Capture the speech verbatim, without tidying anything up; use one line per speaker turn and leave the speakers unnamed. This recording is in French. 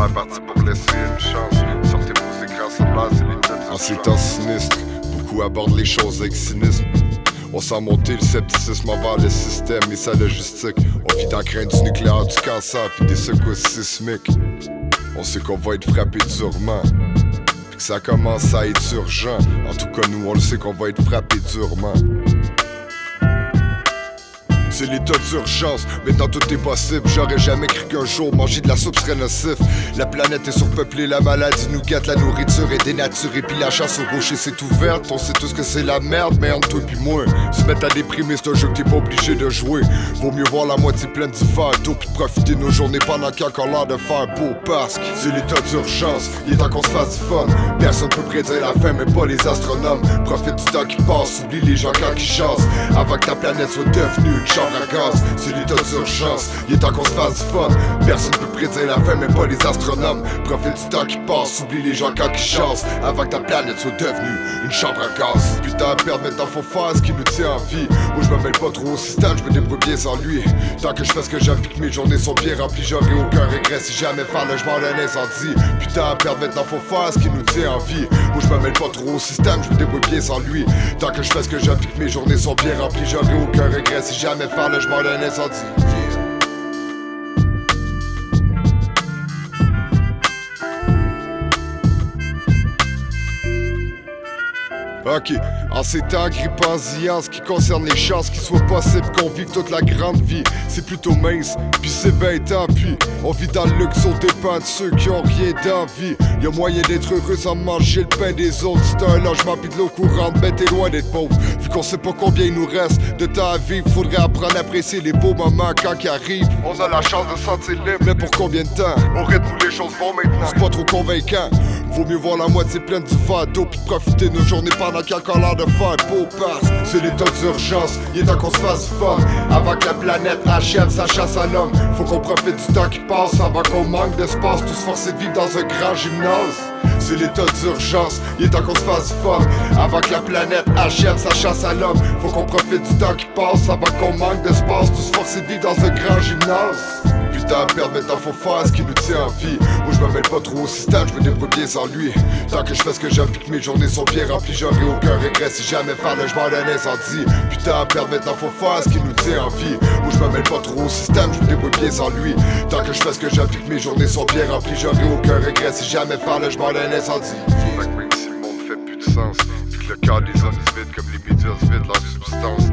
parti pour laisser une chance. Sortez vos écrans sur base, c'est les têtes.
En ces temps sinistres, beaucoup abordent les choses avec cynisme. On sent monter le scepticisme envers le système et sa logistique. On vit dans crainte du nucléaire, du cancer puis des secousses sismiques. On sait qu'on va être frappé durement, puis que ça commence à être urgent. En tout cas nous on le sait qu'on va être frappé durement. C'est l'état d'urgence, maintenant tout est possible. J'aurais jamais cru qu'un jour manger de la soupe serait nocif. La planète est surpeuplée, la maladie nous gâte, la nourriture est dénaturée, puis la chasse au gaucher c'est ouverte. On sait tous que c'est la merde, mais entre toi pis moi, se mettre à déprimer c'est un jeu que t'es pas obligé de jouer. Vaut mieux voir la moitié pleine du verre d'eau puis profiter de nos journées pendant qu'il y a encore l'air de faire beau. Parce que c'est l'état d'urgence, il est temps qu'on se fasse du fun. Personne peut prédire la fin, mais pas les astronomes. Profite du temps qui passe, oublie les gens quand qui chassent, avant que ta planète soit devenue une chambre à gaz. C'est l'état d'urgence, il est temps qu'on se fasse du fun. Personne peut prédire la fin, mais pas les astronomes. Profite du temps qui passe, oublie les gens quand qui chassent, avant que ta planète soit devenue une chambre à gaz. Putain à perdre, maintenant faut faire ce qui nous tient en vie. Moi je me mêle pas trop au système, je me débrouille bien sans lui. Tant que je fais ce que j'aime puis que mes journées sont bien remplies, j'aurai aucun regret si jamais faire le chemin d'un incendie. Putain à perdre, maintenant faut faire ce qui nous tient en vie. Moi je me mêle pas trop au système, je me débrouille bien sans lui. Tant que je fais ce que j'aime puis que mes journées sont bien remplies, j'aurai aucun regret si jamais faire le chemin d'un incendie. Ok, en ces temps grippants en ce qui concerne les chances qu'il soit possible qu'on vive toute la grande vie, c'est plutôt mince, puis c'est ben tant pis. On vit dans le luxe au dépens de ceux qui ont rien d'envie. Y'a moyen d'être heureux sans manger le pain des autres. Si t'as un logement pis de l'eau courante, ben t'es loin d'être pauvre. Vu qu'on sait pas combien il nous reste de temps à vivre, faudrait apprendre à apprécier les beaux moments quand ils arrivent.
On a la chance de se sentir libre,
mais pour combien de temps?
Au rythme où les choses vont maintenant,
c'est pas trop convaincant. Vaut mieux voir la moitié pleine du verre d'eau pis profiter de nos journées pendant qu'il y a encore l'air de faire beau. Parce c'est l'état d'urgence, il est temps qu'on se fasse du fun, avant que la planète achève sa chasse à l'homme. Faut qu'on profite du temps qui passe avant qu'on manque d'espace, tous forcés de vivre dans un grand gymnase. C'est l'état d'urgence, il est temps qu'on se fasse du fun, avant que la planète achève sa chasse à l'homme. Faut qu'on profite du temps qui passe avant qu'on manque d'espace, tous forcés de vivre dans un grand gymnase. Putain à perdre, maintenant faut faire ce qui nous tient en vie. Moi je me mêle pas trop au système, je me débrouille bien sans lui. Tant que je fais ce que j'aime puis que mes journées sont bien remplies, j'aurai aucun regret si jamais faire le chemin d'un incendie. Putain à perdre, maintenant faut faire ce qui nous tient en vie. Moi je me mêle pas trop au système, je me débrouille bien sans lui. Tant que je fais ce que j'aime puis que mes journées sont bien remplies, j'aurai aucun regret si jamais faire le chemin d'un incendie.
Fait que même si le monde fait plus de sens, puis que le cœur des hommes se vide comme les médias se vident leur substance,